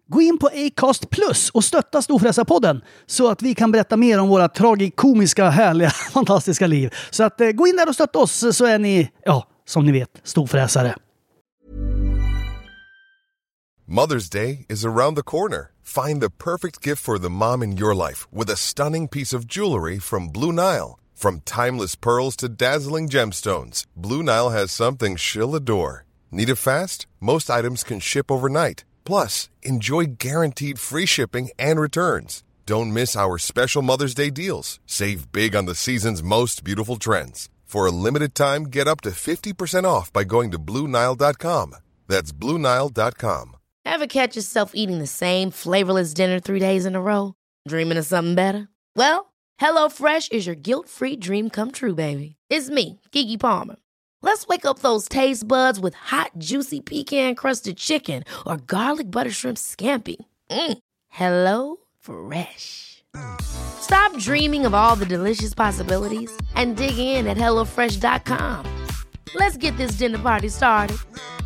Gå in på Acast Plus och stötta Storfräsarpodden så att vi kan berätta mer om våra tragikomiska, härliga, fantastiska liv. Så att gå in där och stötta oss så är ni, ja, som ni vet, storfräsare. Mother's Day is around the corner. Find the perfect gift for the mom in your life with a stunning piece of jewelry from Blue Nile. From timeless pearls to dazzling gemstones, Blue Nile has something she'll adore. Need it fast? Most items can ship overnight. Plus, enjoy guaranteed free shipping and returns. Don't miss our special Mother's Day deals. Save big on the season's most beautiful trends. For a limited time, get up to 50% off by going to BlueNile.com. That's BlueNile.com. Ever catch yourself eating the same flavorless dinner 3 days in a row? Dreaming of something better? Well, HelloFresh is your guilt-free dream come true, baby. It's me, Keke Palmer. Let's wake up those taste buds with hot, juicy pecan-crusted chicken or garlic butter shrimp scampi. Hello Fresh. Stop dreaming of all the delicious possibilities and dig in at HelloFresh.com. Let's get this dinner party started.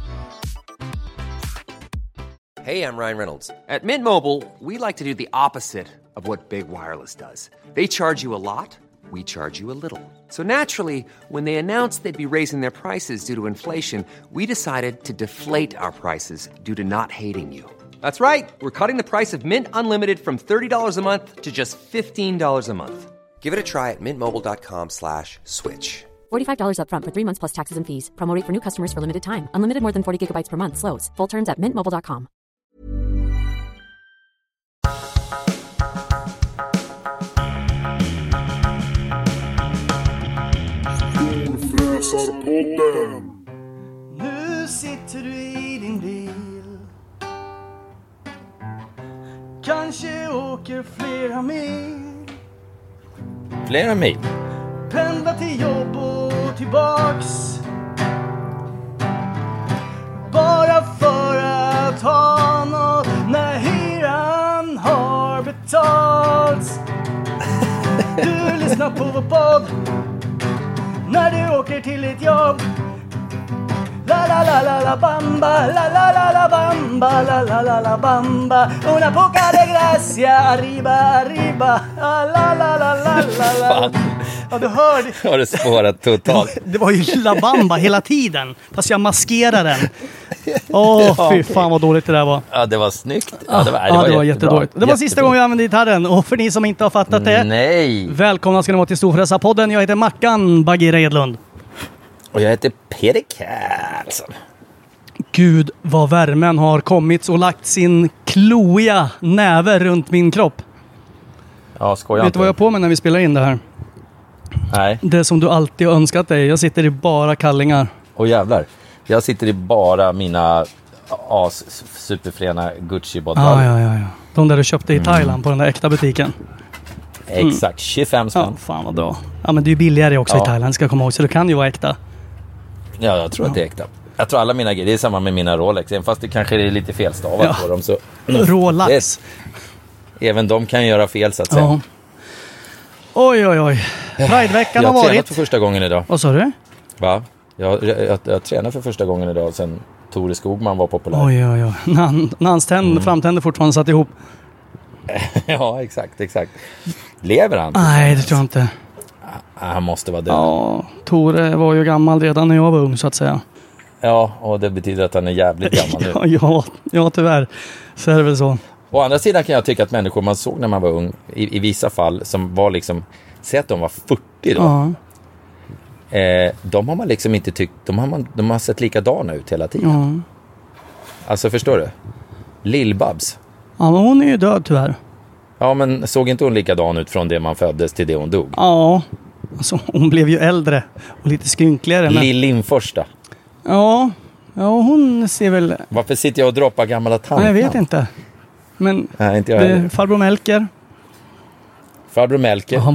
Hey, I'm Ryan Reynolds. At Mint Mobile, we like to do the opposite of what Big Wireless does. They charge you a lot. We charge you a little. So naturally, when they announced they'd be raising their prices due to inflation, we decided to deflate our prices due to not hating you. That's right. We're cutting the price of Mint Unlimited from $30 a month to just $15 a month. Give it a try at mintmobile.com/switch. $45 up front for 3 months plus taxes and fees. Promo rate for new customers for limited time. Unlimited more than 40 gigabytes per month. Slows full terms at mintmobile.com. Nu sitter du i din bil. Kanske åker flera mil. Flera mil? Pendla till jobb och tillbaks. Bara för att ha något när hyran har betalts. Du lyssnar på vår podd när du åker till ett jobb. La la la la la bamba, la la la la bamba, la la la la bamba. Una poca de gracia, arriba, arriba, la la la la la la. Ja, du hörde. Har det spårat totalt? Det var ju La Bamba hela tiden, fast jag maskerade den. Fy fan vad dåligt det där var. Ja, det var snyggt. Det var jättedåligt. Det var sista gången jag använde gitarren. Och för ni som inte har fattat det, nej. Välkomna ska ni vara till Storfräsarpodden. Jag heter Mackan Bagheera Edlund. Och jag heter Peter Karlsson. Gud, vad värmen har kommit och lagt sin kloiga näve runt min kropp. Ja, skojar. Vet du vad jag har på mig när vi spelar in det här? Nej. Det som du alltid har önskat dig. Jag sitter i bara kallingar. Åh jävlar. Jag sitter i bara mina superfräna Gucci-bodlar. Ja. De där du köpte i Thailand på den där äkta butiken. Exakt, 25 spänn. Ja, fan vad bra. Ja, men det är ju billigare också i Thailand, ska jag komma ihåg. Så det kan ju vara äkta. Ja, jag tror att det är äkta. Jag tror alla mina grejer, det är samma med mina Rolex. Även fast det kanske är lite felstavat på dem. Så Rolex. Även de kan göra fel så att säga. Ja. Oj. Prideveckan har varit. Jag har tränat för första gången idag. Vad sa du? Va? Jag tränar för första gången idag sen Tore Skogman var populär. Oj. När hans framtänder fortfarande satt ihop. Ja, exakt. Lever han? Nej, det tror jag inte. Han måste vara död. Ja, Tore var ju gammal redan när jag var ung så att säga. Ja, och det betyder att han är jävligt gammal nu. ja, tyvärr. Så är det väl så. Å andra sidan kan jag tycka att människor man såg när man var ung, i vissa fall, som var liksom, säg att de var 40 då. Ja. De har man liksom inte tyckt, de har sett likadana ut hela tiden. Ja. Alltså, förstår du? Lill-Babs. Ja, men hon är ju död tyvärr. Ja, men såg inte hon likadan ut från det man föddes till det hon dog? Ja, alltså hon blev ju äldre och lite skrynkligare. Men... Lill Lindfors då? Ja, hon ser väl... Varför sitter jag och droppar gamla tant? Nej, jag vet inte. Men nej, inte jag farbror Melker. Farbror Melker. Ja, han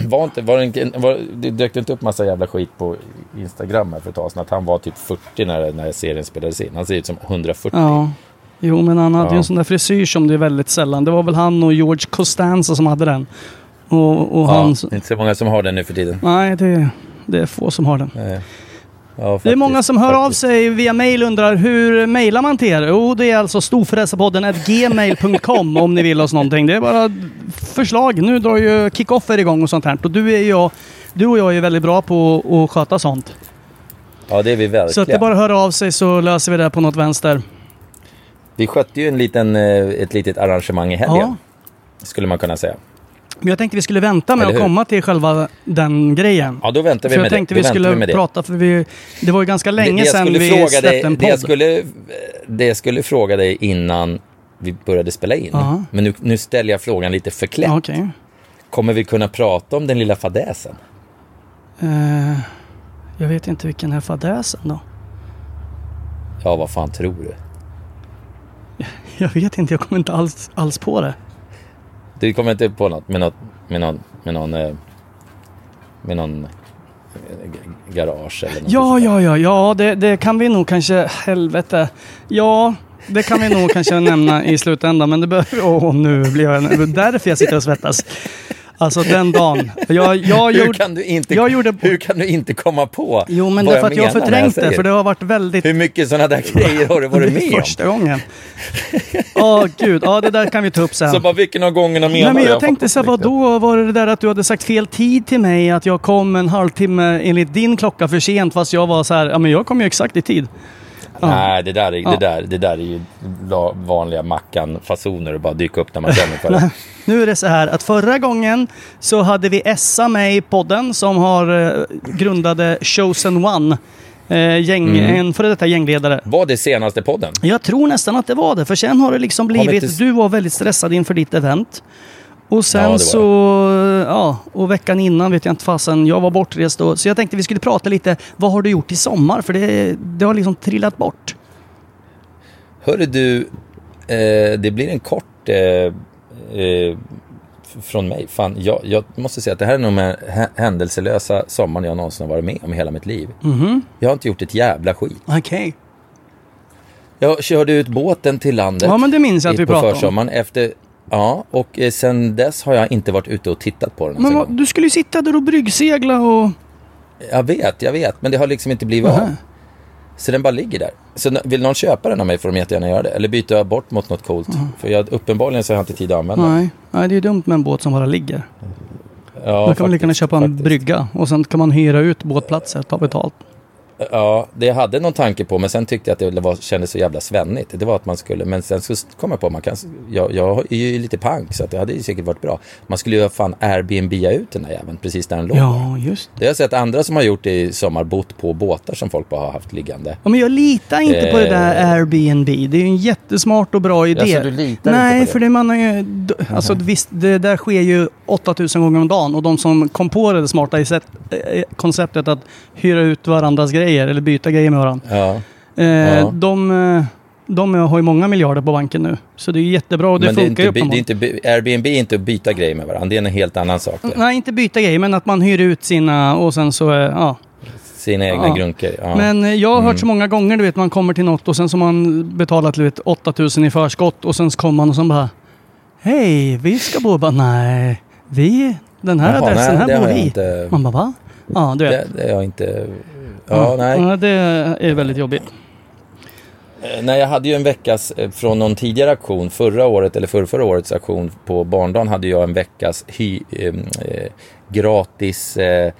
var det dök inte upp massa jävla skit på Instagram här för ett tag sedan att han var typ 40 när serien spelades in. Han ser ut som 140. Ja. Jo, men han hade ju en sån där frisyr som det är väldigt sällan. Det var väl han och George Costanza som hade den. Och han... inte så många som har den nu för tiden. Nej, det är få som har den. Ja, det är många som hör av sig via mail och undrar hur mailar man till er? Jo, det är alltså storfräsarpodden@gmail.com om ni vill oss någonting. Det är bara förslag. Nu drar ju kickoffer igång och sånt här. Och du och jag är väldigt bra på att sköta sånt. Ja, det är vi verkligen. Så att det bara hör av sig så löser vi det på något vänster. Vi skötte ju ett litet arrangemang i helgen. Skulle man kunna säga. Men jag tänkte vi skulle vänta med att komma till själva den grejen. Ja, då väntar vi för med det. Jag tänkte vi skulle prata, för det var ju ganska länge sedan vi släppte en podd. Det jag skulle fråga dig innan vi började spela in. Men nu ställer jag frågan lite förklätt. Okay. Kommer vi kunna prata om den lilla fadäsen? Jag vet inte vilken är fadäsen då. Ja, vad fan tror du? Jag vet inte, jag kommer inte alls på det. Du kommer inte på något med någon garage eller något? Ja, det kan vi nog kanske, helvete. Ja, det kan vi nog kanske nämna i slutändan, men det behöver, nu blir jag därför jag sitter och svettas. Alltså den dagen. Hur kan du inte komma på? Jo, men därför att jag förträngt det, för det har varit väldigt... Hur mycket sådana där grejer har du varit med om? Första gången. Gud. Ja, det där kan vi ta upp sen. Så bara vilken av gångerna menar du? Nej, men jag tänkte så här, vadå? Var det där att du hade sagt fel tid till mig? Att jag kom en halvtimme enligt din klocka för sent, fast jag var så här, ja men jag kom ju exakt i tid. Nej, det där är ju vanliga Mackan-fasoner och bara dyka upp när man känner för det. Nu är det så här att förra gången så hade vi Essa med i podden som har grundade Chosen One. En före detta gängledare. Var det senaste podden? Jag tror nästan att det var det. För sen har det liksom blivit... Du var väldigt stressad inför ditt event. Och sen och veckan innan vet jag inte fasen, jag var bortrest då. Så jag tänkte vi skulle prata lite, vad har du gjort i sommar? För det har liksom trillat bort. Hörru du, det blir en kort från mig. Fan, jag måste säga att det här är nog med händelselösa sommaren jag någonsin har varit med om i hela mitt liv. Jag har inte gjort ett jävla skit. Okej. Jag körde ut båten till landet. Ja, men det minns jag att vi pratade om. Försommaren efter... Ja, och sen dess har jag inte varit ute och tittat på den. Men du skulle ju sitta där och bryggsegla och... Jag vet, men det har liksom inte blivit av. Så den bara ligger där. Så vill någon köpa den av mig får de jättegärna göra det. Eller byta bort mot något coolt. För uppenbarligen så har jag inte tid att använda. Nej, det är ju dumt med en båt som bara ligger. Ja, då kan man lika gärna köpa en brygga. Och sen kan man hyra ut båtplatser, ta betalt. Ja, det jag hade någon tanke på, men sen tyckte jag att det kändes så jävla svennigt. Det var att man skulle, men sen så kom jag på jag är ju lite pank, så att det hade ju säkert varit bra. Man skulle ju fan Airbnb-a ut den där jäveln precis där den låg. Ja, just det. Det har jag sett andra som har gjort det i sommar, bott på båtar som folk bara har haft liggande. Ja, men jag litar inte på det där Airbnb. Det är ju en jättesmart och bra idé. Ja, så du litar Nej, inte på det? För det man har ju... Alltså visst, det där sker ju 8000 gånger om dagen. Och de som kom på det smarta i konceptet att hyra ut varandras grejer eller byta grejer med varandra. De har ju många miljarder på banken nu. Så det är jättebra och det funkar ju uppenbarligen. Airbnb är inte att byta grejer med varandra. Det är en helt annan sak. Nej, inte byta grejer, men att man hyr ut sina och sen så, sina egna grunker. Ja. Men jag har hört så många gånger, du vet, man kommer till något och sen så man betalat 8000 i förskott och sen så kommer man och så bara hej, vi ska bo, bara nej, den här adressen, här bor vi. Inte... Man bara, va? Ja, du vet. Det är jag inte... Nej. Ja, det är väldigt jobbigt. Nej, jag hade ju en veckas från någon tidigare aktion, förra året eller förra årets aktion på barndagen hade jag en veckas gratis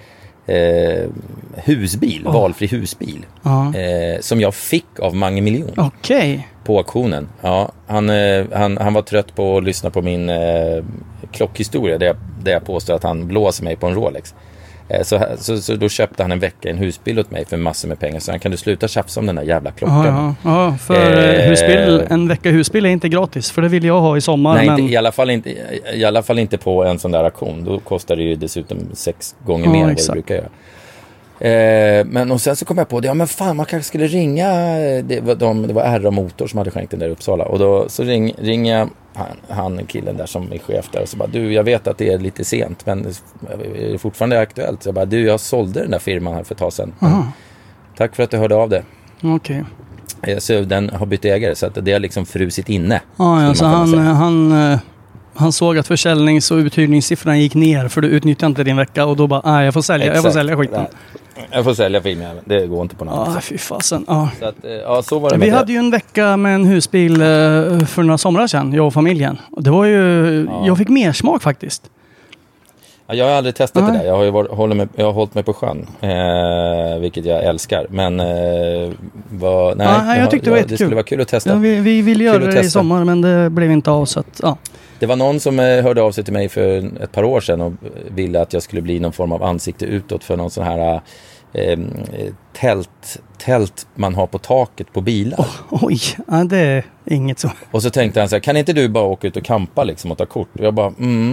husbil, valfri husbil som jag fick av Mange Miljon. Okej. På auktionen. Ja, han var trött på att lyssna på min klockhistoria där jag påstår att han blåser mig på en Rolex. Så då köpte han en vecka en husbil åt mig för massor med pengar. Så han kan du sluta tjafsa om den där jävla klockan. Ja, för en vecka husbil är inte gratis. För det vill jag ha i sommar. Nej, men... i alla fall inte på en sån där auktion. Då kostar det ju dessutom 6 gånger mer än vad det brukar göra. Men och sen så kom jag på det. Ja, men fan, man kanske skulle ringa. Det var RA Motor som hade skänkt den där i Uppsala. Och då så ringer jag han killen där som är chef där och så bara, du, jag vet att det är lite sent, men är det fortfarande aktuellt? Så jag bara, jag sålde den där firman här för ett tag sedan. Tack för att du hörde av det. Okej. Så den har bytt ägare, så att det har liksom frusit inne. Så han såg att försäljnings- och uthyrningssiffrorna gick ner för du utnyttjade inte din vecka och då bara, jag får sälja skiten. Jag får sälja filmen. Det går inte på något sätt. Fy fasen. Ja. Så att, så var det Vi hade ju en vecka med en husbil för några somrar sedan, jag och familjen. Och det var ju... Jag fick mer smak faktiskt. Ja, jag har aldrig testat det där. Jag har ju hållit mig på sjön. Vilket jag älskar. Men jag tyckte det var jättekul. Det skulle vara kul att testa. Ja, vi ville göra det i sommar, men det blev inte av. Så att, ja. Det var någon som hörde av sig till mig för ett par år sedan och ville att jag skulle bli någon form av ansikte utåt för någon sån här tält man har på taket på bilar. Oj, det är inget så. Och så tänkte han så här, kan inte du bara åka ut och campa liksom och ta kort? Och jag bara,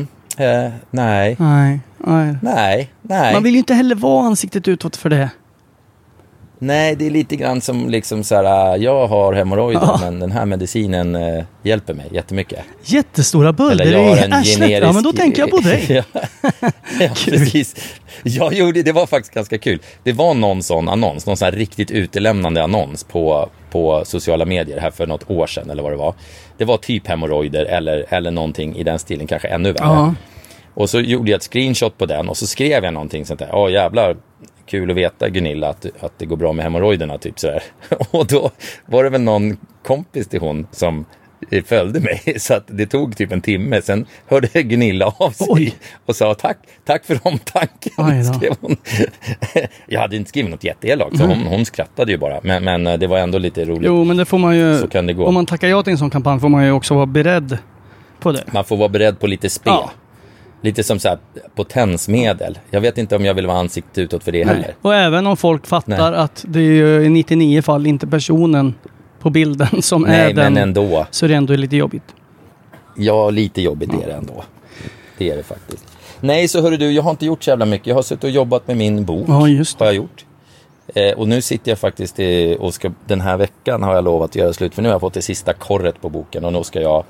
nej. Man vill ju inte heller vara ansiktet utåt för det. Nej, det är lite grann som liksom så här, jag har hemorrojder men den här medicinen hjälper mig jättemycket. Jättestora bölder i arslet. Ja, men då tänker jag på dig. ja, precis. Det var faktiskt ganska kul. Det var någon sån annons, någon sån här riktigt utelämnande annons på sociala medier här för något år sedan eller vad det var. Det var typ hemorrojder eller någonting i den stilen, kanske ännu värre. Ja. Och så gjorde jag ett screenshot på den och så skrev jag någonting sånt där. Jävlar, kul att veta Gunilla att det går bra med hemorrojderna typ sådär. Och då var det väl någon kompis till hon som följde mig så att det tog typ en timme. Sen hörde Gunilla av sig och sa tack för omtanken, skrev hon. Jag hade inte skrivit något jätteelakt så hon skrattade ju bara. Men det var ändå lite roligt. Jo, men det får man ju, så kan det gå. Om man tackar ja till en sån kampanj får man ju också vara beredd på det. Man får vara beredd på lite spel. Ja. Lite som så här potensmedel. Jag vet inte om jag vill vara ansikte utåt för det heller. Och även om folk fattar att det är i 99 fall inte personen på bilden som är den. Men ändå. Så är det ändå lite jobbigt. Ja, lite jobbigt är det ändå. Det är det faktiskt. Nej, så hörru du, jag har inte gjort så jävla mycket. Jag har suttit och jobbat med min bok. Ja, just det. Har jag gjort. Och nu sitter jag faktiskt och den här veckan har jag lovat att göra slut. För nu har jag fått det sista korret på boken och nu ska jag...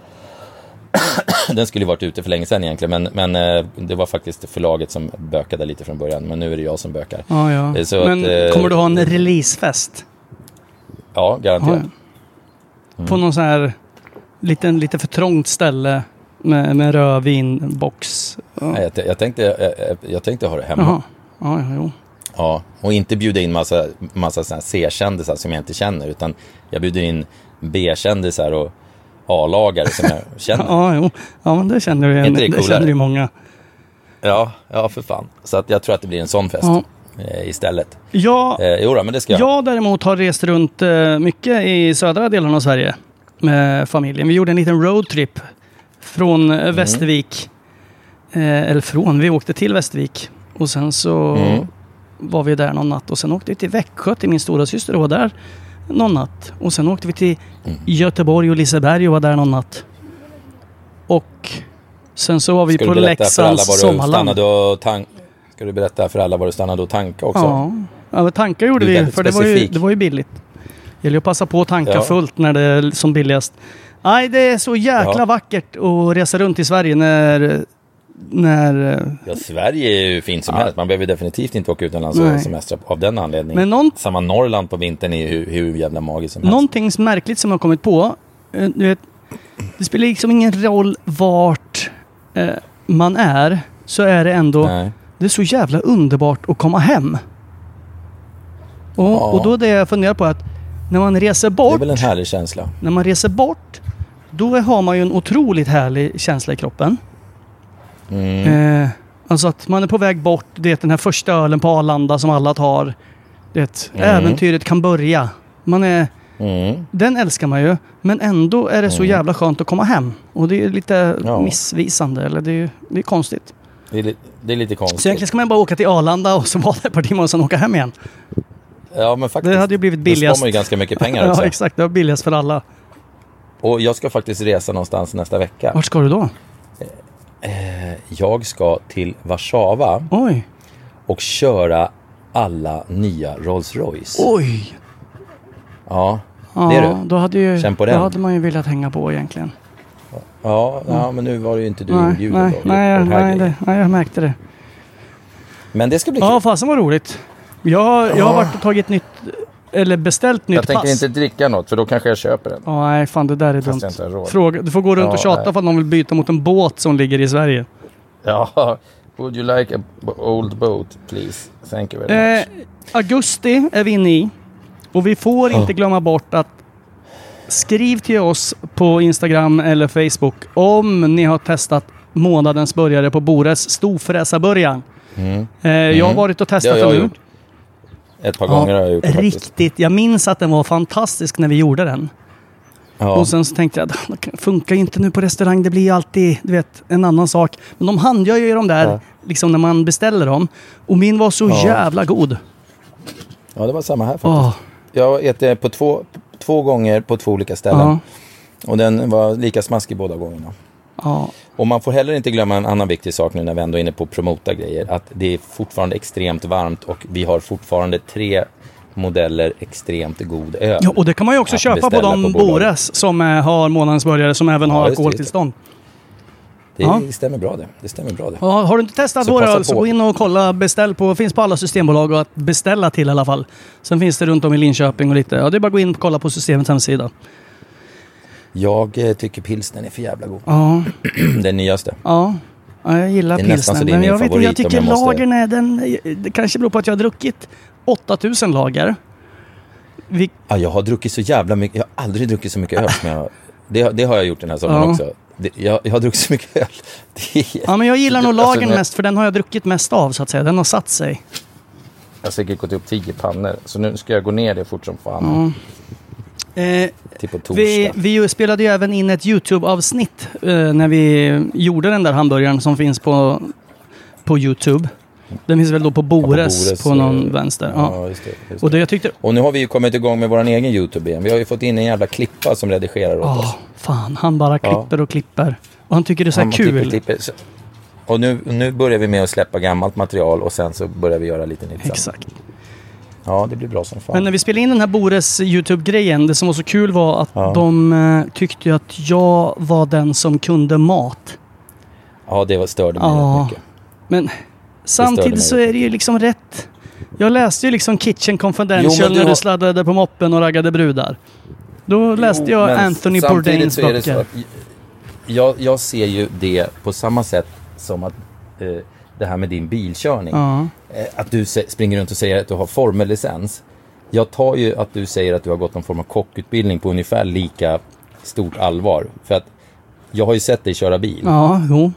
Den skulle varit ute för länge sedan egentligen, men det var faktiskt förlaget som bökade lite från början, men nu är det jag som bökar. Ja. Så men kommer du ha en releasefest? Ja, garanterat. På någon sån här lite för trångt ställe med rödvinbox. Ja. Jag tänkte ha det hemma. Jo. Ja, och inte bjuda in massa såna här C-kändisar som jag inte känner, utan jag bjuder in B-kändisar och A-lagare som jag känner. Ja, men det känner du ju. Det känner ju många. Ja, för fan. Så att jag tror att det blir en sån fest istället. Ja, men det ska jag. Jag däremot har rest runt mycket i södra delen av Sverige med familjen. Vi gjorde en liten roadtrip från Västervik. Vi åkte till Västervik. Och sen så var vi där någon natt. Och sen åkte vi till Växjö till min stora syster och var där någon natt. Och sen åkte vi till Göteborg och Liseberg och var där någon natt. Och sen så var vi på Leksands sommarland. Ska du berätta för alla var du stannade och tanka också? Ja, tankar gjorde vi, för det var ju billigt. Det gäller att passa på att tanka fullt när det är som billigast. Nej, det är så jäkla vackert att resa runt i Sverige när... Ja, Sverige är ju fint som helst. Man behöver definitivt inte åka utomlands och semestra av den anledningen. Men samma Norrland på vintern är ju hur jävla magiskt som helst. Någonting märkligt som jag har kommit på. Du vet, det spelar liksom ingen roll vart man är. Så är det ändå... Det är så jävla underbart att komma hem. Och då är det jag funderar på att när man reser bort... Det är väl en härlig känsla. När man reser bort, då har man ju en otroligt härlig känsla i kroppen. Alltså att man är på väg bort. Det är den här första ölen på Arlanda som alla tar. Äventyret kan börja. Den älskar man ju. Men ändå är det så jävla skönt att komma hem. Och det är lite missvisande. Eller det är konstigt. Det är lite konstigt. Så egentligen ska man bara åka till Arlanda och så vara där ett par timmar och sen åka hem igen. Ja, men faktiskt. Det hade ju blivit billigast. Då sparar man ju ganska mycket pengar också. Ja, exakt. Det var billigast för alla. Och jag ska faktiskt resa någonstans nästa vecka. Vart ska du då? Jag ska till Warszawa. Oj. Och köra alla nya Rolls-Royce. Oj. Ja, det är du. Då hade man ju velat hänga på egentligen. Ja, men nu var det ju inte du inbjuden. Nej, jag märkte det. Men det ska bli kul. Ja, fasen var roligt. Jag har varit och tagit nytt, eller beställt nytt pass. Jag tänker inte dricka något, för då kanske jag köper den. Nej, fan, det där är dumt. Du får gå runt och tjata för att någon vill byta mot en båt som ligger i Sverige. Ja, Would you like a old boat, please? Thank you very much. Augusti är vi inne i. Och vi får inte glömma bort att skriv till oss på Instagram eller Facebook om ni har testat månadens burgare på Bores storfräsarburgaren. Jag har varit och testat den nu. Ett par gånger har jag gjort det riktigt. Faktiskt. Jag minns att den var fantastisk när vi gjorde den. Ja. Och sen så tänkte jag, det funkar inte nu på restaurang. Det blir alltid, du vet, en annan sak. Men de handgör ju de där, liksom när man beställer dem. Och min var så jävla god. Ja, det var samma här faktiskt. Jag äter på två gånger på 2 olika ställen. Och den var lika smaskig båda gångerna. Och man får heller inte glömma en annan viktig sak nu när vi ändå är inne på promota grejer. Att det är fortfarande extremt varmt och vi har fortfarande 3 modeller extremt god öl. Ja, och det kan man ju också köpa på de Bores som har månadens burgare som även har alkoholtillstånd. Det stämmer bra det. Det stämmer bra det. Ja, har du inte testat vår öl så gå in och kolla, beställ på, finns på alla systembolag och att beställa till i alla fall. Sen finns det runt om i Linköping och lite. Ja, det är bara att gå in och kolla på systemets hemsida. Jag tycker pilsnen är för jävla god. Ja. Den nyaste. Ja, jag gillar pilsnen. Men jag tycker lagern är det kanske beror på att jag har druckit 8000 lager. Ja, jag har druckit så jävla mycket. Jag har aldrig druckit så mycket öl som jag... Det har jag gjort den här sommaren också. Jag har druckit så mycket öl. Ja, men jag gillar nog lagern mest för den har jag druckit mest av så att säga. Den har satt sig. Jag har säkert gått upp 10 pannor. Så nu ska jag gå ner det fort som fan. Vi spelade ju även in ett YouTube-avsnitt när vi gjorde den där hamburgaren som finns på YouTube. Den finns väl då på Bores på någon vänster. Ja, just det. Och det jag tyckte... Och nu har vi ju kommit igång med våran egen YouTube igen. Vi har ju fått in en jävla klippa som redigerar åt oss. Fan, han bara klipper och klipper. Och han tycker det är så här kul. Klipper. Och nu börjar vi med att släppa gammalt material och sen så börjar vi göra lite nytt. Exakt. Ja, det blir bra som fan. Men när vi spelade in den här Bores YouTube-grejen, det som var så kul var att de tyckte ju att jag var den som kunde mat. Ja, det störde mig rätt mycket. Men samtidigt så är det ju liksom rätt. Jag läste ju liksom Kitchen Confidential när du sladdade på moppen och raggade brudar. Då läste jag Anthony Bourdains böcker. Jag ser ju det på samma sätt som att det här med din bilkörning. Att du springer runt och säger att du har formellicens. Jag tar ju att du säger att du har gått någon form av kockutbildning på ungefär lika stort allvar. För att jag har ju sett dig köra bil. Ja, jo.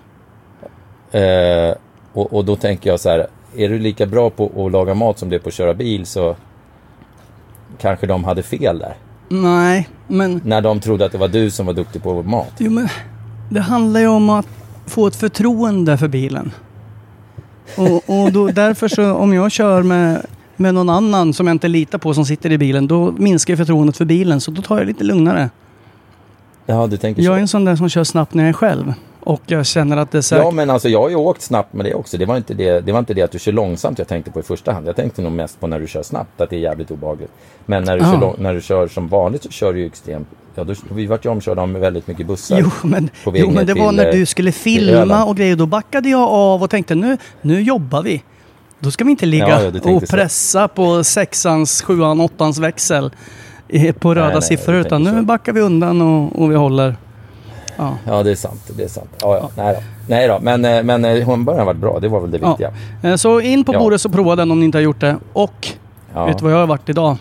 Och då tänker jag så här, är du lika bra på att laga mat som du är på att köra bil så kanske de hade fel där. Nej, men... När de trodde att det var du som var duktig på mat. Jo, men det handlar ju om att få ett förtroende för bilen. Och då, därför så, om jag kör med någon annan som jag inte litar på som sitter i bilen, då minskar förtroendet för bilen. Så då tar jag lite lugnare. Ja, du tänker så. Jag är en sån där som kör snabbt när jag är själv. Och jag känner att det är säkert... Ja, men alltså jag har ju åkt snabbt med det också. Det var inte det att du kör långsamt jag tänkte på i första hand. Jag tänkte nog mest på när du kör snabbt, att det är jävligt obehagligt. Men när du kör som vanligt så kör du ju extremt... Ja, vi vart ju omkörda med väldigt mycket bussar. Jo, men det var när du skulle filma och grejer. Då backade jag av och tänkte, nu jobbar vi. Då ska vi inte ligga och pressa på 6ans, 7ans, 8ans växel på röda siffror. Utan nu backar vi undan och vi håller... Ja, det är sant. Ja. Nej då. Men hon början har varit bra. Det var väl det viktiga. Så in på Bores och prova den om ni inte har gjort det. Och vet du vad jag har varit idag?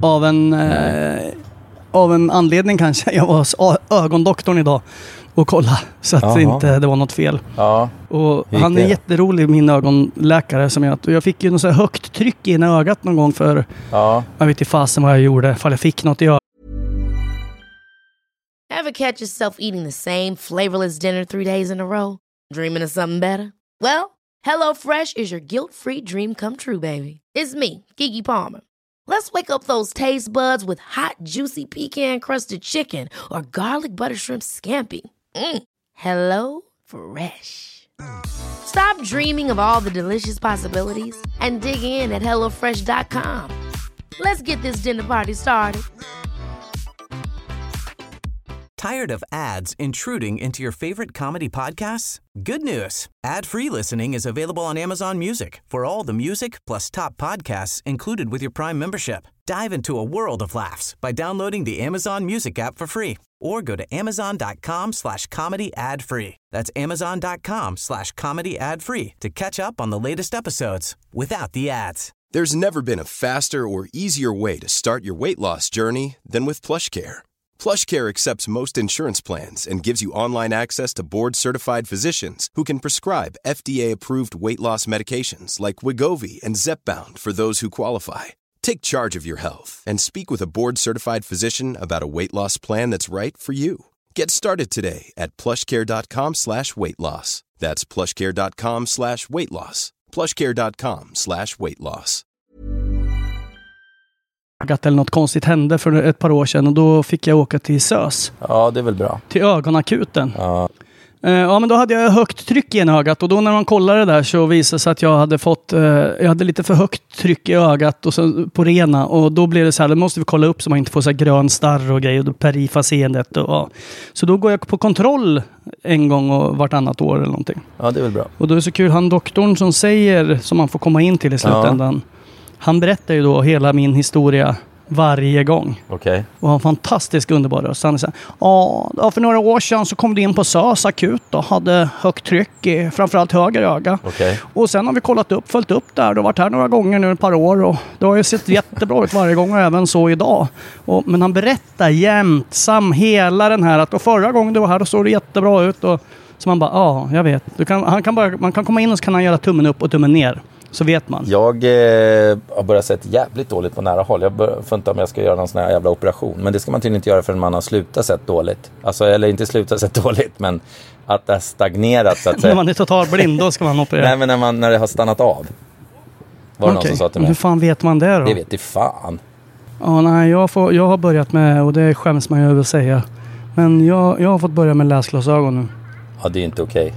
Av en anledning kanske. Jag var ögondoktorn idag och kolla så att inte det var något fel. Ja. Och han är jätterolig, min ögonläkare som jag fick ju något så här högt tryck i ögat någon gång för jag vet inte fasen vad jag gjorde, för jag fick något i ögat. Ever catch yourself eating the same flavorless dinner 3 days in a row? Dreaming of something better? Well, HelloFresh is your guilt-free dream come true, baby. It's me, Keke Palmer. Let's wake up those taste buds with hot, juicy pecan-crusted chicken or garlic butter shrimp scampi. Hello Fresh. Stop dreaming of all the delicious possibilities and dig in at HelloFresh.com. Let's get this dinner party started. Tired of ads intruding into your favorite comedy podcasts? Good news. Ad-free listening is available on Amazon Music for all the music plus top podcasts included with your Prime membership. Dive into a world of laughs by downloading the Amazon Music app for free or go to amazon.com/comedy ad-free. That's amazon.com/comedy ad-free to catch up on the latest episodes without the ads. There's never been a faster or easier way to start your weight loss journey than with PlushCare. PlushCare accepts most insurance plans and gives you online access to board-certified physicians who can prescribe FDA-approved weight loss medications like Wegovy and Zepbound for those who qualify. Take charge of your health and speak with a board-certified physician about a weight loss plan that's right for you. Get started today at plushcare.com/weightloss. That's plushcare.com/weightloss. plushcare.com/weightloss. Eller något konstigt hände för ett par år sedan och då fick jag åka till SÖS. Ja, det är väl bra. Till ögonakuten. Ja. Ja, men då hade jag högt tryck i ena ögat och då när man kollade där så visade det sig att jag hade lite för högt tryck i ögat och så på rena och då blev det så här, då måste vi kolla upp så man inte får så här grön starr och grejer och perifaseendet och ja. Så då går jag på kontroll en gång och vartannat år eller någonting. Ja, det är väl bra. Och då är det så kul, han doktorn som säger, som man får komma in till i slutändan, han berättar ju då hela min historia varje gång. Okej. Och har en fantastisk underbar röst. Han säger, för några år sedan så kom du in på SÖS akut och hade högt tryck i framförallt höger öga. Okej. Och sen har vi följt upp där. Du har varit här några gånger nu ett par år och det har ju sett jättebra ut varje gång och även så idag. Men han berättar jämt hela den här att förra gången du var här då såg det jättebra ut. Och så man bara, jag vet. Man kan komma in och så kan han göra tummen upp och tummen ner. Så vet man. Jag har börjat se jävligt dåligt på nära håll. Jag funderar om jag ska göra någon sån här jävla operation. Men det ska man tydligen inte göra förrän man har slutat sett dåligt. Alltså, eller inte slutat sett dåligt, men att det har stagnerat så att säga. När man är totalt blind, då ska man operera. Nej, men när det har stannat av. Var det någon som sa till mig? Hur fan vet man det då? Det vet i fan. Ja, nej, jag har börjat med, och det skäms man ju över att säga. Men jag har fått börja med läsglasögon nu. Ja, det är inte okej.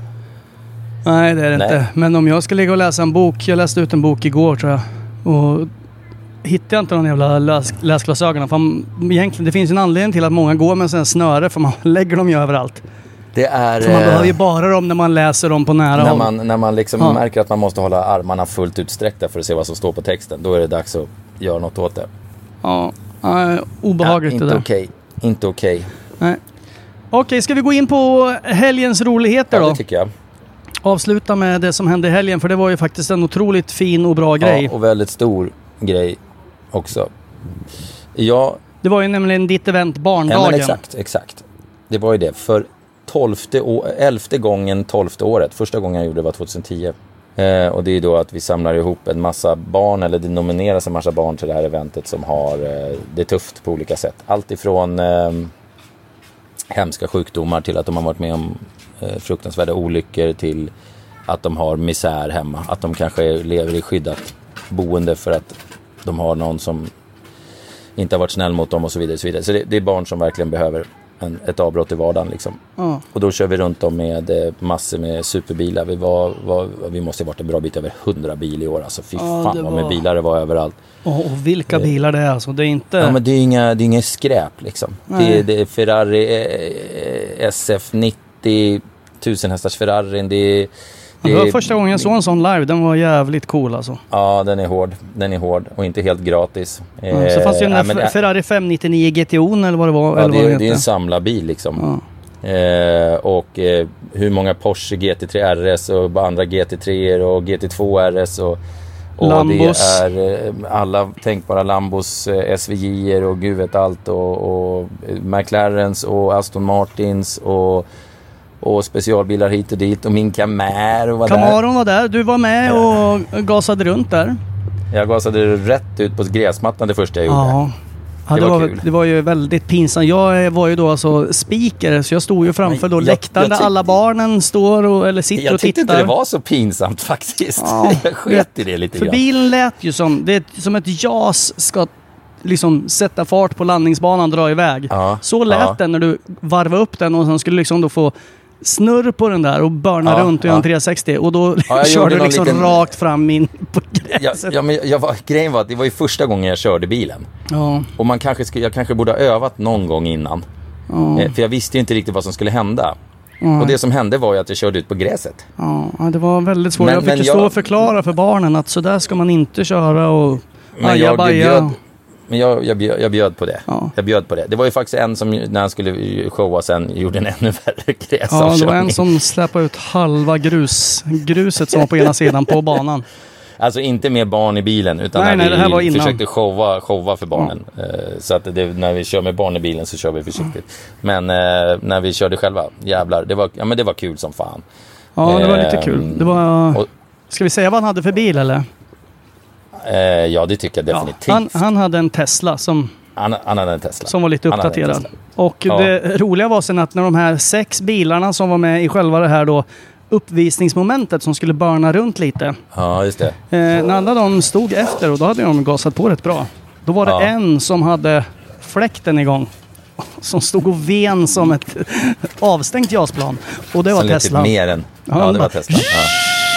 Nej, det är det inte. Men om jag ska ligga och läsa en bok, jag läste ut en bok igår tror jag. Och hittade jag inte någon jävla läsglasögon. För egentligen, det finns en anledning till att många går med en snöre, för man lägger dem ju överallt. Det är, för man behöver ju bara dem när man läser dem på nära håll. När man liksom märker att man måste hålla armarna fullt utsträckta för att se vad som står på texten, då är det dags att göra något åt det. Ja, obehagligt det där. Inte okej. Nej. Okej, ska vi gå in på helgens roligheter då? Ja, det tycker jag. Avsluta med det som hände i helgen, för det var ju faktiskt en otroligt fin och bra grej. Ja, och väldigt stor grej också. Det var ju nämligen ditt event Barndagen. Ja, men exakt. Det var ju det. För 11:e gången 12:e året. Första gången jag gjorde det var 2010. Och det är då att vi samlar ihop en massa barn, eller det nomineras en massa barn till det här eventet som har det tufft på olika sätt. Allt ifrån hemska sjukdomar till att de har varit med om fruktansvärda olyckor, till att de har misär hemma, att de kanske lever i skyddat boende för att de har någon som inte har varit snäll mot dem och så vidare. Så det är barn som verkligen behöver ett avbrott i vardagen liksom. Och då kör vi runt dem med massor med superbilar. Vi måste ha varit en bra bit över 100 bil i år, alltså fy fan vad med bilar det var överallt. Och vilka bilar det är alltså, det är inte... Ja, men det är inga skräp liksom. Det är Ferrari SF90 1000 hästars Ferrarin. Det var första gången jag såg en sån live. Den var jävligt cool alltså. Ja, den är hård och inte helt gratis. Så fanns ju en Ferrari 599 GTO eller vad det var. Ja, eller det är en samlarbil liksom. Och hur många Porsche GT3 RS och andra GT3 och GT2 RS och Lambos. Det är alla tänkbara Lambos, SVJ:er och gud vet allt och McLarens och Aston Martins och specialbilar hit och dit och min Camaro var där. Du var med och gasade runt där. Jag gasade rätt ut på gräsmattan det första jag gjorde. Ja, det var ju väldigt pinsamt. Jag var ju då alltså speaker, så jag stod ju framför då läktaren där alla barnen står eller sitter och tittar. Jag tyckte inte det var så pinsamt faktiskt. Jag sket i det lite grann. För bilen lät ju som ett JAS ska liksom sätta fart på landningsbanan och dra iväg. Så lät den när du varvade upp den och sen skulle liksom då få snurr på den där och börna runt och göra en 360 och då körde du liksom rakt fram in på gräset. Grejen var att det var ju första gången jag körde bilen. Och jag kanske borde ha övat någon gång innan. För jag visste ju inte riktigt vad som skulle hända. Och det som hände var ju att jag körde ut på gräset. Ja, det var väldigt svårt. Jag fick stå och förklara för barnen att så där ska man inte köra och ajabaja. Men jag bjöd på det. Ja. Jag bjöd på det. Det var ju faktiskt en som när han skulle showa sen gjorde en ännu värre gräs. Ja, det var en som släppte ut halva gruset som var på ena sidan på banan. Alltså inte med barn i bilen utan nej, när vi försökte showa för barnen. Så att när vi kör med barn i bilen så kör vi försiktigt. Men när vi körde själva, jävlar, det var kul som fan. Ja, det var lite kul. Det var, ska vi säga vad han hade för bil eller? Ja, det tycker jag definitivt. Han hade en Tesla som... Han hade en Tesla. Som var lite uppdaterad. Och det roliga var sen att när de här 6 bilarna som var med i själva det här då uppvisningsmomentet som skulle börna runt lite. Ja, just det. När alla de stod efter och då hade de gasat på rätt bra. Då var det en som hade fläkten igång. Som stod och ven som ett avstängt jasplan. Och det var Tesla. Mer än... Ja, det var Tesla. Ja.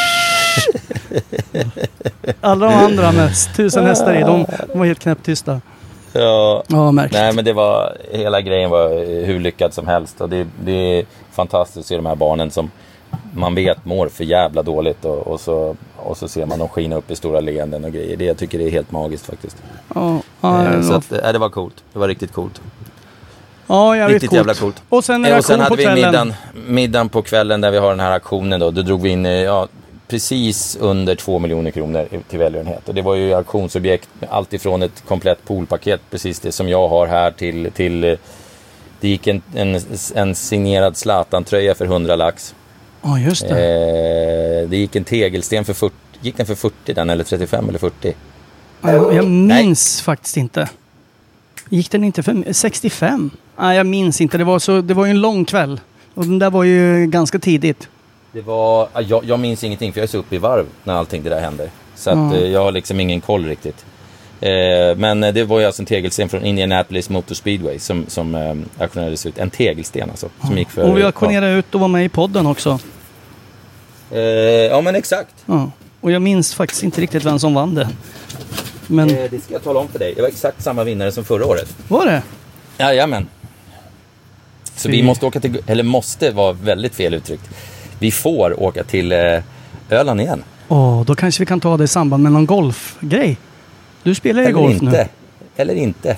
Alla de andra med 1000 hästar i, de var helt knäpptysta. Ja, märkt. Nej, men hela grejen var hur lyckad som helst. Och det är fantastiskt att se de här barnen som man vet mår för jävla dåligt. Och så ser man dem skina upp i stora leenden och grejer. Jag tycker det är helt magiskt faktiskt. Så att, det var coolt. Det var riktigt coolt. Ja, riktigt jävla coolt. Och sen hade vi middagen på kvällen där vi har den här aktionen då. Då drog vi in precis under 2 miljoner kronor till välgörenhet. Och det var ju auktionsobjekt, allt ifrån ett komplett poolpaket, precis det som jag har här, till det gick en signerad Zlatan-tröja för 100 lax. Ja, just det. Det gick en tegelsten för 40, gick den för 40 den, eller 35 eller 40? Jag minns faktiskt inte. Gick den inte för 65? Nej, jag minns inte. Det var ju en lång kväll. Och den där var ju ganska tidigt. Det var, jag minns ingenting för jag är så uppe i varv när allting det där händer. Så att jag har liksom ingen koll riktigt. Men det var ju alltså en tegelsten från Indianapolis Motor Speedway som auktionerades ut. En tegelsten alltså. Som gick för, och vi auktionerade ut och var med i podden också. Ja, men exakt. Ja. Och jag minns faktiskt inte riktigt vem som vann det. Men... det ska jag tala om för dig. Det var exakt samma vinnare som förra året. Var det? Jajamän. Så vi måste åka till... Eller måste vara väldigt fel uttryckt. Vi får åka till Öland igen. Då kanske vi kan ta det i samband med någon golfgrej. Du spelar ju golf nu. Eller inte.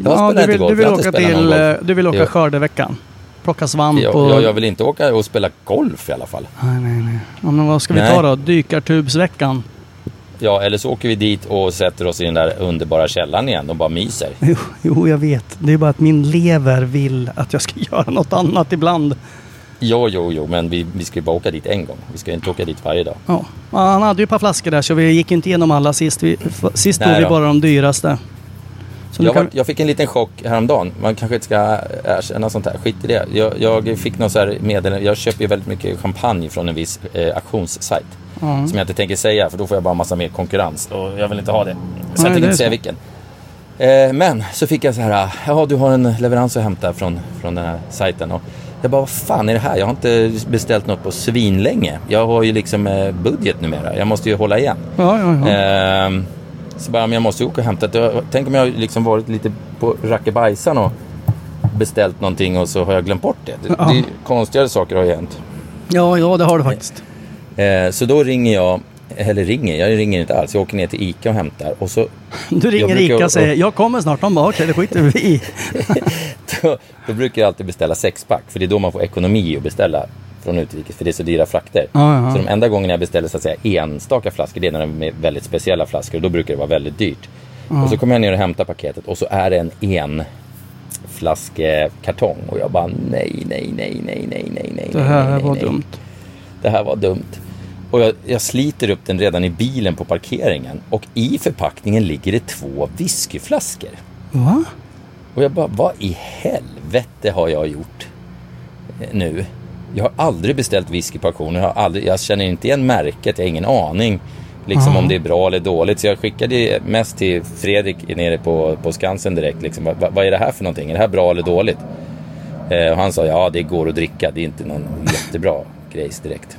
Du vill åka skördeveckan. Plocka svamp jag vill inte åka och spela golf i alla fall. Nej. Ja, men vad ska vi ta då? Dykartubsveckan. Ja, eller så åker vi dit och sätter oss i den där underbara källan igen och bara myser. Jo, jag vet. Det är bara att min lever vill att jag ska göra något annat ibland. Jo, men vi ska ju bara åka dit en gång. Vi ska inte åka dit varje dag. Ja, han hade ju ett par flaskor där så vi gick inte igenom alla sist. Sist tog vi bara de dyraste. Jag fick en liten chock häromdagen. Man kanske inte ska erkänna sånt här. Skit i det. Jag fick någon så här meddelande. Jag köper ju väldigt mycket champagne från en viss auktionssajt. Som jag inte tänker säga, för då får jag bara massa mer konkurrens. Och jag vill inte ha det. Så jag tänker inte säga vilken. Men så fick jag så här. Du har en leverans att hämta från den här sajten. Och jag bara, vad fan är det här? Jag har inte beställt något på svinlänge. Jag har ju liksom budget numera. Jag måste ju hålla igen. Ja. Så bara, men jag måste ju åka och hämta. Tänk om jag liksom varit lite på rackebajsan och beställt någonting och så har jag glömt bort det. Det är konstigare saker har ju hänt. Ja, det har du faktiskt. Så då ringer jag ringer inte alls. Jag åker ner till Ica och hämtar. Och så, du ringer Ica och säger, jag kommer snart. De bara, okej, det skiter vi i. då brukar jag alltid beställa 6-pack. För det är då man får ekonomi att beställa från utrikes. För det är så dyra frakter. Så de enda gången jag beställer så att säga enstaka flaskor, det är när de är väldigt speciella flaskor. Och då brukar det vara väldigt dyrt. Och så kommer jag ner och hämtar paketet. Och så är det en flaskekartong. Och jag bara, nej. Det här var dumt. Det här var dumt. Och jag sliter upp den redan i bilen på parkeringen. Och i förpackningen ligger det 2 whiskyflaskor. Va? Och jag bara, vad i helvete har jag gjort nu? Jag har aldrig beställt whisky på auktion. Jag känner inte igen märket. Jag har ingen aning liksom, om det är bra eller dåligt. Så jag skickade mest till Fredrik nere på Skansen direkt. Liksom, vad är det här för någonting? Är det här bra eller dåligt? Och han sa, ja det går att dricka. Det är inte någon jättebra grejs direkt.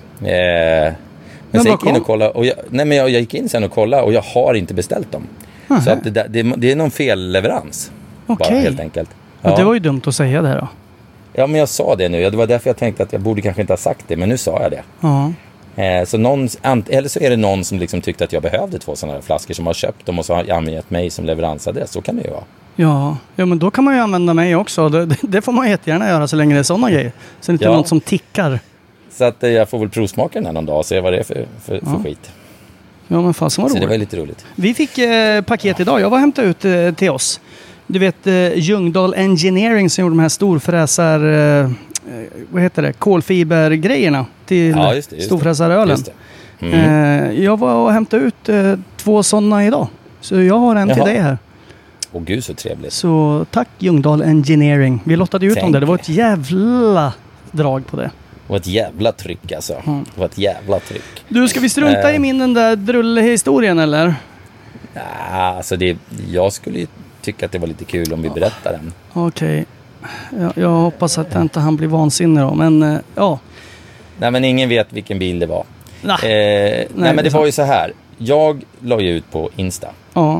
Men sen gick jag in och kollade. Och jag gick in sen och kollade och jag har inte beställt dem. Så att det är någon fel leverans. Okej. Bara helt enkelt. Ja. Det var ju dumt att säga det här då. Ja, men jag sa det nu. Det var därför jag tänkte att jag borde kanske inte ha sagt det. Men nu sa jag det. Ja. Så eller så är det någon som liksom tyckte att jag behövde 2 sådana här flaskor som har köpt dem och så har angett mig som leveransadress. Så kan det ju vara. Ja, men då kan man ju använda mig också. Det får man jättegärna göra så länge det är sådana grejer. Så det inte är något som tickar. Så att jag får väl provsmaka den här någon dag och se vad det är för skit. Ja, men fan, så var så roligt. det var lite roligt. Vi fick paket idag. Jag var hämtat ut till oss. Du vet, Ljungdahl Engineering som gjorde de här storfräsar... vad heter det? Kolfibergrejerna till storfräsarölen. Just det. Jag var och hämtade ut 2 sådana idag. Så jag har en till dig här. Åh gud, så trevligt. Så tack Ljungdahl Engineering. Vi lottade ut om det. Det var ett jävla drag på det. Det var ett jävla tryck alltså. Det var ett jävla tryck. Du, ska vi strunta i den där drullhistorien eller? Ja, alltså jag skulle ju tycka att det var lite kul om vi berättar den. Okej. Jag hoppas att inte han blir vansinnig då. Men ja. Nej, men ingen vet vilken bil det var. Nej, men det var ju så här. Jag la ju ut på Insta. Ja.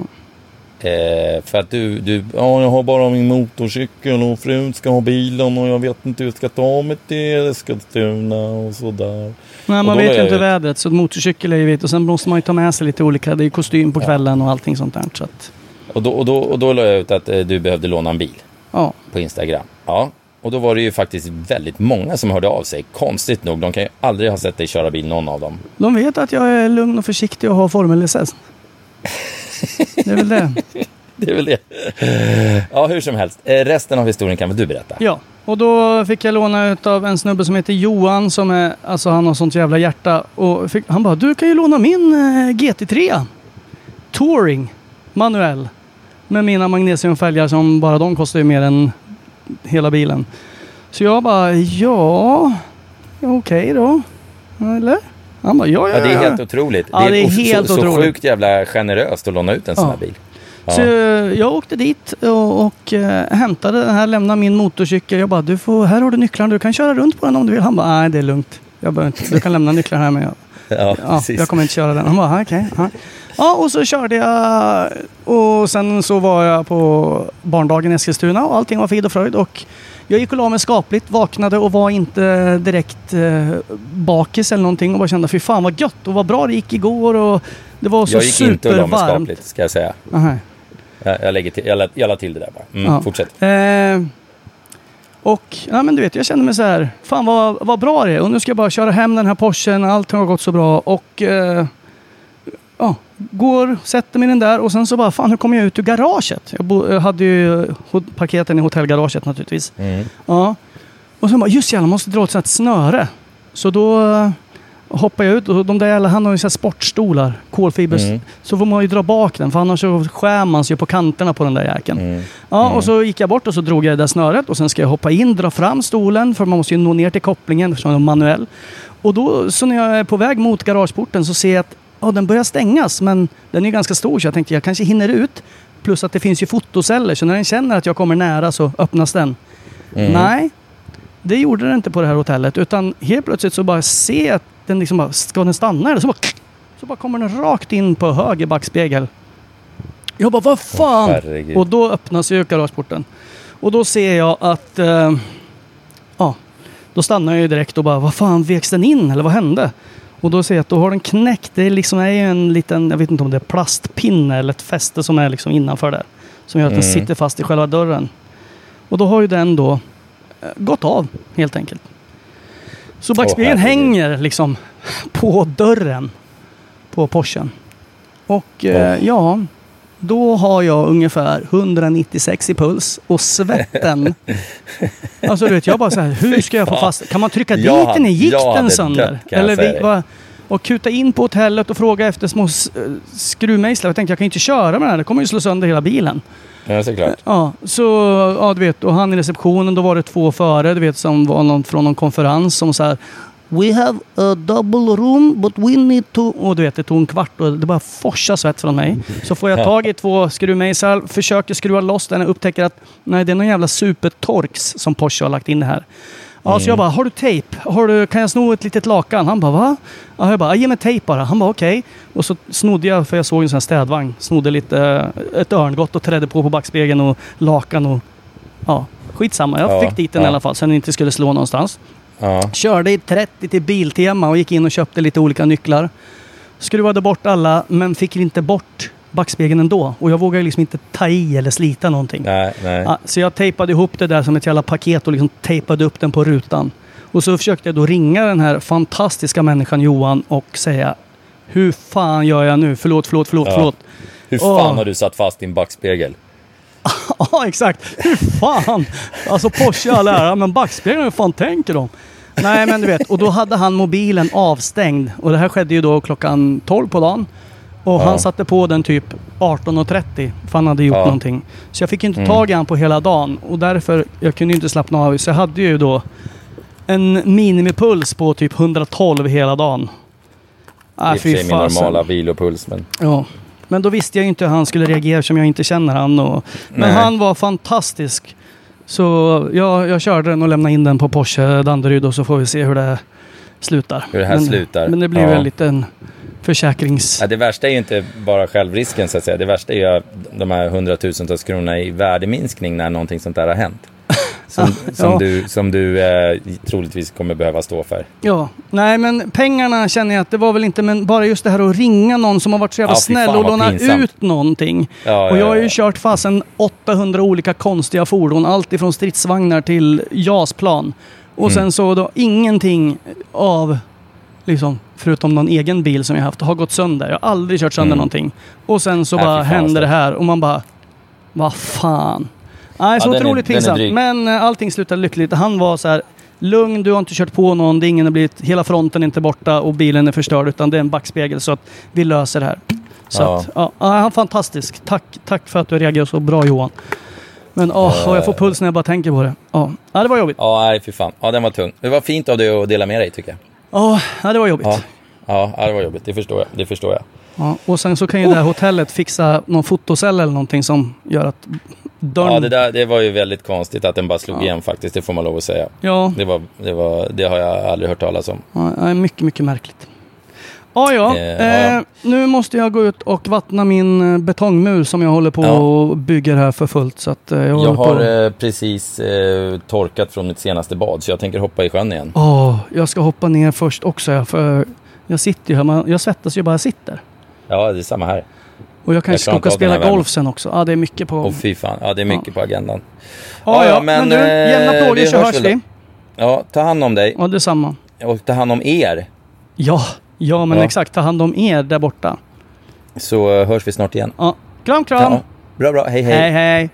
För att jag har bara min motorcykel och frun ska ha bilen och jag vet inte hur jag ska ta mig till Eskilstuna och sådär. Nej, man vet ju inte vädret, så motorcykel är ju vitt och sen måste man ju ta med sig lite olika, det är kostym på kvällen och allting sånt där. Så att... och då la jag ut att du behövde låna en bil på Instagram. Ja, och då var det ju faktiskt väldigt många som hörde av sig. Konstigt nog, de kan ju aldrig ha sett dig köra bil, någon av dem. De vet att jag är lugn och försiktig och har formellicens. Det är väl det. Det är väl det. Ja, hur som helst. Resten av historien kan väl du berätta? Ja, och då fick jag låna ut av en snubbe som heter Johan som är, alltså han har sånt jävla hjärta. Och han bara, du kan ju låna min GT3 Touring manuell med mina magnesiumfälgar som bara de kostar ju mer än hela bilen. Så jag bara, okej då. Eller? Han bara, ja. Det är helt otroligt. Ja, det är helt otroligt. Så sjukt jävla generöst att låna ut en sån här bil. Ja. Så jag åkte dit och hämtade den här, lämnade min motorcykel. Jag bara, här har du nycklarna, du kan köra runt på den om du vill. Han bara, nej det är lugnt. Jag bara, du kan lämna nycklarna här med. Jag kommer inte köra den. Han bara, okej. Ja, och så körde jag och sen så var jag på barndagen i Eskilstuna och allting var frid och fröjd och jag gick och la mig skapligt, vaknade och var inte direkt bakis eller någonting och bara kände, fy fan vad gött och vad bra det gick igår och det var så supervarmt. Jag gick inte och la mig skapligt, ska jag säga. Jag la till det där bara. Fortsätt. Och ja, men du vet, jag kände mig så här, fan vad bra det är och nu ska jag bara köra hem den här Porschen, allt har gått så bra och går, sätter mig den där och sen så bara, fan hur kommer jag ut ur garaget? Jag hade ju paketen i hotellgaraget naturligtvis. Ja. Och sen bara, just jävlar, måste dra åt ett snöre. Så då hoppar jag ut och de där jävla, han har ju så här sportstolar, kolfibers. Så får man ju dra bak den för annars så skär man sig på kanterna på den där jäkeln. Och så gick jag bort och så drog jag det där snöret och sen ska jag hoppa in, dra fram stolen för man måste ju nå ner till kopplingen eftersom den är manuell. Och då, så när jag är på väg mot garageporten så ser jag att den börjar stängas, men den är ganska stor så jag tänkte jag kanske hinner ut. Plus att det finns ju fotoceller så när den känner att jag kommer nära så öppnas den. Nej, det gjorde den inte på det här hotellet utan helt plötsligt så bara ser att den liksom bara, ska den stanna eller så bara kommer den rakt in på höger backspegel. Jag bara, vad fan? Och då öppnas ju garageporten. Och då ser jag att då stannar jag ju direkt och bara, vad fan, veks den in eller vad hände? Och då ser jag att då har den knäckt. Det är liksom en liten, jag vet inte om det är plastpinne eller ett fäste som är liksom innanför där. Som gör att den sitter fast i själva dörren. Och då har ju den då gått av helt enkelt. Så backspegeln hänger liksom på dörren på Porschen. Och då har jag ungefär 196 i puls och svetten. Alltså du vet, jag bara så här, hur ska jag få fast? Kan man trycka dit den i gick den sönder? Eller och kuta in på hotellet och fråga efter små skruvmejslar. Jag tänkte, jag kan inte köra med den här. Det kommer ju slå sönder hela bilen. Ja, såklart. Ja, så du vet, och han i receptionen, då var det 2 före, du vet, som var någon från någon konferens som så här, we have a double room but we need to, och du vet, det tog en kvart och det bara forsar svett från mig. Så får jag tag i 2 skruvmejsar, försöker skruva loss den och upptäcker att nej, det är någon jävla supertorx som Porsche har lagt in det här. Ja, så jag bara, har du tejp? Kan jag sno ett litet lakan? Han bara, va? Ja, jag bara, ge mig tejp bara. Han bara, okej. Och så snodde jag, för jag såg en sån här städvagn, snodde lite ett örngott och trädde på backspegeln och lakan och skitsamma. Jag fick dit den i alla fall så den inte skulle slå någonstans. Körde i 30 till Biltema och gick in och köpte lite olika nycklar. Skruvade bort alla, men fick inte bort backspegeln ändå. Och jag vågade liksom inte ta i eller slita någonting. Nej. Ja, så jag tejpade ihop det där som ett jävla paket och liksom tejpade upp den på rutan. Och så försökte jag då ringa den här fantastiska människan Johan och säga: hur fan gör jag nu? Förlåt. Hur fan har du satt fast din backspegel? Ja, exakt. Hur fan? Alltså Porsche all ära, men backspegeln, hur fan tänker de? Nej, men du vet. Och då hade han mobilen avstängd. Och det här skedde ju då klockan 12 på dagen. Och han satte på den typ 18:30. För han hade gjort någonting. Så jag fick inte tag i han på hela dagen. Och därför, jag kunde inte slappna av. Så jag hade ju då en minimipuls på typ 112 hela dagen. Det är för sig min normala vilopuls. Men... Ja. Men då visste jag ju inte hur han skulle reagera som jag inte känner han. Men han var fantastisk. Så jag körde den och lämnade in den på Porsche Danderyd och så får vi se hur det slutar. Men det blir väl lite en försäkrings... Ja, det värsta är ju inte bara självrisken så att säga. Det värsta är ju de här 100,000-tals kronorna i värdeminskning när någonting sånt där har hänt. Som du troligtvis kommer behöva stå för. Ja, nej men pengarna känner jag att det var väl inte, men bara just det här att ringa någon som har varit så jävla snäll och låna ut någonting. Och jag har ju kört fasen 800 olika konstiga fordon, allt ifrån stridsvagnar till JAS-plan. Och sen så då ingenting av, liksom, förutom någon egen bil som jag haft, har gått sönder. Jag har aldrig kört sönder någonting. Och sen så bara händer det här och man bara, vad fan. Nej, så otroligt pinsamt. Men allting slutade lyckligt. Han var så här: lugn, du har inte kört på någon, det ingen har blivit, hela fronten är inte borta och bilen är förstörd, utan det är en backspegel, så att vi löser det här. Så att, han är fantastisk. Tack för att du reagerar så bra, Johan. Men jag får puls när jag bara tänker på det. Ja, det var jobbigt. Ja, nej, fy fan. Ja, den var tung. Det var fint av dig att dela med dig, tycker jag. Ja, det var jobbigt. Ja, det var jobbigt. Det förstår jag. Ja, och sen så kan ju det här hotellet fixa någon fotocell eller någonting som gör att dörren... Ja, det var ju väldigt konstigt att den bara slog igen faktiskt, det får man lov att säga. Ja. Det har jag aldrig hört talas om. Ja, mycket, mycket märkligt. Nu måste jag gå ut och vattna min betongmur som jag håller på och bygger här för fullt. Så att jag har precis torkat från mitt senaste bad, så jag tänker hoppa i sjön igen. Jag ska hoppa ner först också, för jag sitter ju här, jag svettas ju bara jag sitter. Ja, det är samma här. Och jag kanske ska spela golf sen också. Ja, det är mycket på... Fy fan. Ja, det är mycket på agendan. Men du, jämna plågor så hörs vi. Ja, ta hand om dig. Ja, detsamma. Och ta hand om er. Ja, men exakt. Ta hand om er där borta. Så hörs vi snart igen. Ja, kram. Ja, bra. Hej. Hej.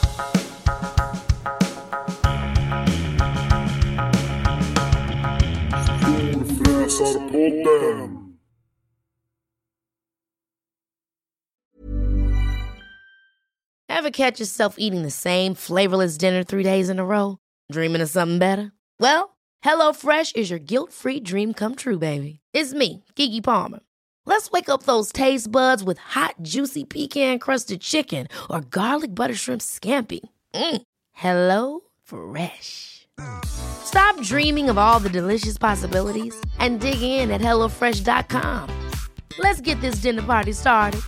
Ever catch yourself eating the same flavorless dinner 3 days in a row? Dreaming of something better? Well, HelloFresh is your guilt-free dream come true, baby. It's me, Keke Palmer. Let's wake up those taste buds with hot, juicy pecan-crusted chicken or garlic butter shrimp scampi. Hello Fresh. Stop dreaming of all the delicious possibilities and dig in at HelloFresh.com. Let's get this dinner party started.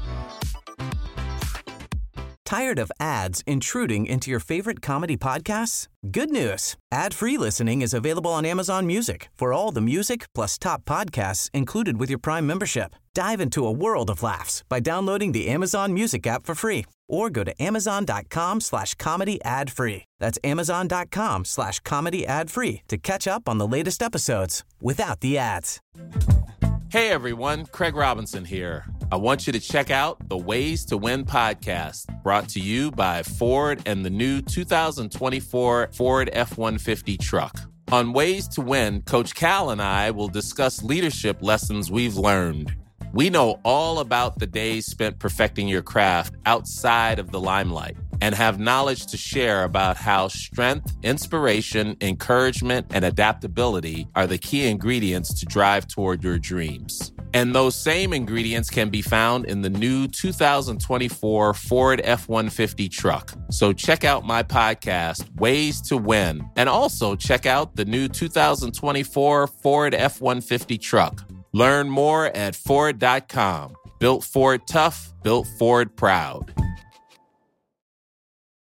Tired of ads intruding into your favorite comedy podcasts? Good news. Ad-free listening is available on Amazon Music for all the music plus top podcasts included with your Prime membership. Dive into a world of laughs by downloading the Amazon Music app for free or go to amazon.com/comedy ad-free. That's amazon.com/comedy ad-free to catch up on the latest episodes without the ads. Hey everyone, Craig Robinson here. I want you to check out the Ways to Win podcast, brought to you by Ford and the new 2024 Ford F-150 truck. On Ways to Win, Coach Cal and I will discuss leadership lessons we've learned. We know all about the days spent perfecting your craft outside of the limelight and have knowledge to share about how strength, inspiration, encouragement, and adaptability are the key ingredients to drive toward your dreams. And those same ingredients can be found in the new 2024 Ford F-150 truck. So check out my podcast, Ways to Win, and also check out the new 2024 Ford F-150 truck. Learn more at Ford.com. Built Ford tough, built Ford proud.